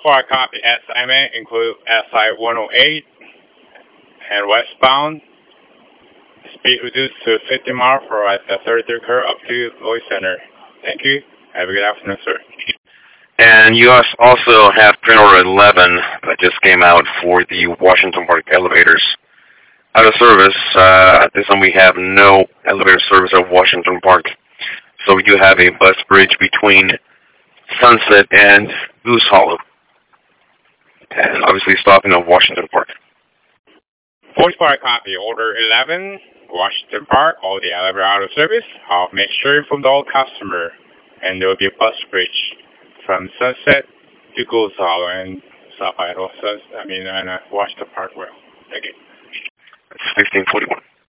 For a copy assignment include SI 108 and westbound. Speed reduced to 50 miles for at the 33rd curve up to Lloyd Center. Thank you. Have a good afternoon, sir. And you also have print order 11 that just came out for the Washington Park elevators. Out of service, at this time we have no elevator service at Washington Park. So we do have a bus bridge between Sunset and Goose Hollow. And obviously stopping at Washington Park. Voice for a copy, order 11, Washington Park, all the elevator out of service. I'll make sure you inform the old customer. And there will be a bus bridge from Sunset to Goose Hollow and stop at Washington Park. Well, thank you. It's 1541.